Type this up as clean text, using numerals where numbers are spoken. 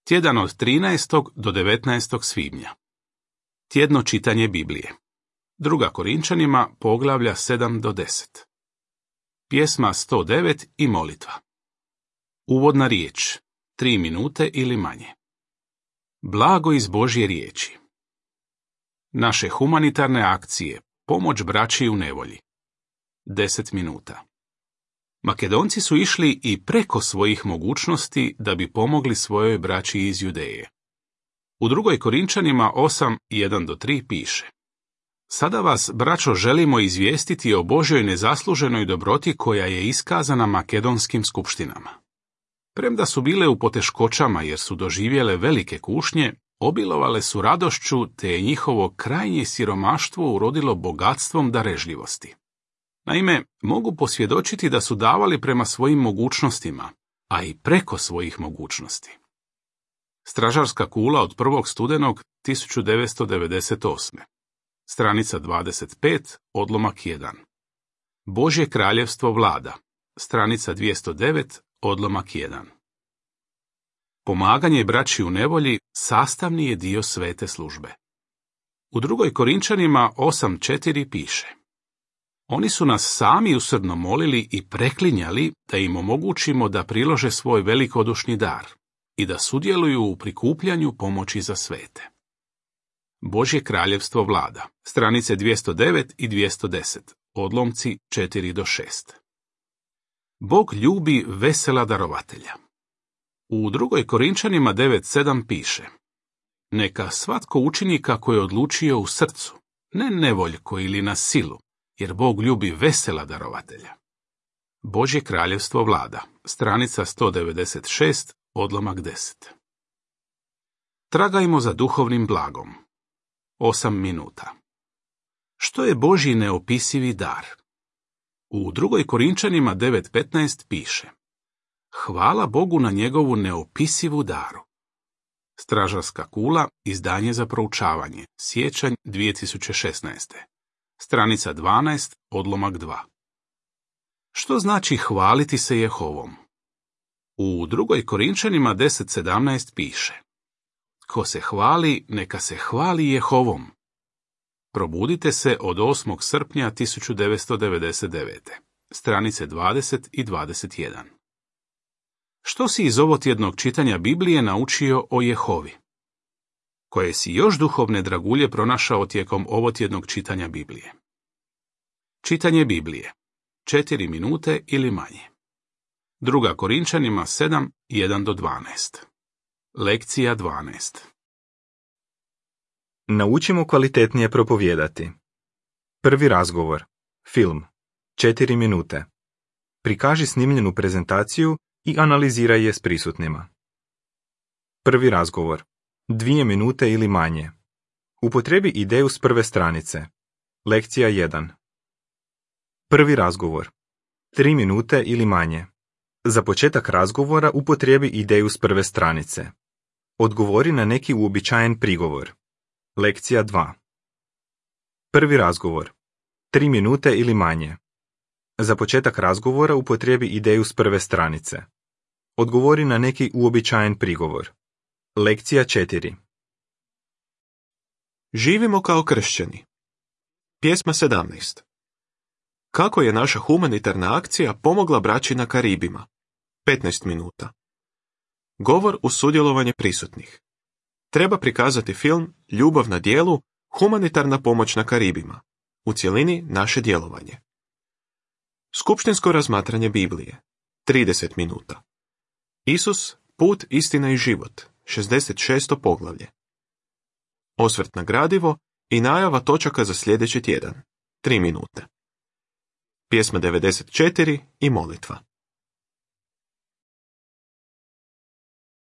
Tjedan od 13. do 19. svibnja. Tjedno čitanje Biblije. 2. Korinčanima, poglavlja 7 do 10. Pjesma 109 i molitva. Uvodna riječ. 3 minute ili manje. Blago iz Božje riječi. Naše humanitarne akcije. Pomoć braći u nevolji. 10 minuta. Makedonci su išli i preko svojih mogućnosti da bi pomogli svojoj braći iz Judeje. U 2. Korinčanima 8, 1 do 3 piše: Sada vas, braćo, želimo izvijestiti o Božjoj nezasluženoj dobroti koja je iskazana makedonskim skupštinama. Premda su bile u poteškoćama jer su doživjele velike kušnje, obilovale su radošću te je njihovo krajnje siromaštvo urodilo bogatstvom darežljivosti. Naime, mogu posvjedočiti da su davali prema svojim mogućnostima, a i preko svojih mogućnosti. Stražarska kula od 1. studenog 1998. Stranica 25, odlomak 1. Božje kraljevstvo vlada. Stranica 209, odlomak 1. Pomaganje braći u nevolji sastavni je dio svete službe. U 2. Korinčanima 8.4 piše: Oni su nas sami usrdno molili i preklinjali da im omogućimo da prilože svoj velikodušni dar i da sudjeluju u prikupljanju pomoći za svete. Božje kraljevstvo vlada. Stranice 209 i 210, odlomci 4 do 6. Bog ljubi vesela darovatelja. U 2. Korinčanima 9.7 piše: Neka svatko učini kako je odlučio u srcu, ne nevoljko ili na silu, jer Bog ljubi vesela darovatelja. Božje kraljevstvo vlada. Stranica 196, odlomak 10. Tragajmo za duhovnim blagom. 8 minuta. Što je Božji neopisivi dar? U 2. Korinčanima 9.15 piše: Hvala Bogu na njegovu neopisivu daru. Stražarska kula, izdanje za proučavanje, siječanj 2016. Stranica 12, odlomak 2. Što znači hvaliti se Jehovom? U 2. Korinčanima 10.17 piše: Ko se hvali, neka se hvali Jehovom. Probudite se od 8. srpnja 1999. Stranice 20 i 21. Što si iz ovotjednog čitanja Biblije naučio o Jehovi? Koje si još duhovne dragulje pronašao tijekom ovotjednog čitanja Biblije? Čitanje Biblije. 4 minute ili manje. 2. Korinčanima 7, 1 do 12. Lekcija 12. Naučimo kvalitetnije propovijedati. Prvi razgovor. Film. 4 minute. Prikaži snimljenu prezentaciju i analiziraj je s prisutnima. Prvi razgovor. 2 minute ili manje. Upotrebi ideju s prve stranice. Lekcija 1. Prvi razgovor. 3 minute ili manje. Za početak razgovora upotrebi ideju s prve stranice. Odgovori na neki uobičajen prigovor. Lekcija 2. Prvi razgovor. 3 minute ili manje. Za početak razgovora upotrebi ideju s prve stranice. Odgovori na neki uobičajen prigovor. Lekcija 4. Živimo kao kršćani. Pjesma 17. Kako je naša humanitarna akcija pomogla braći na Karibima? 15 minuta. Govor uz sudjelovanje prisutnih. Treba prikazati film Ljubav na djelu, humanitarna pomoć na Karibima. U cjelini naše djelovanje. Skupštinsko razmatranje Biblije. 30 minuta. Isus, put, istina i život. 66. poglavlje. Osvrt na gradivo i najava točaka za sljedeći tjedan. 3 minute. Pjesma 94 i molitva.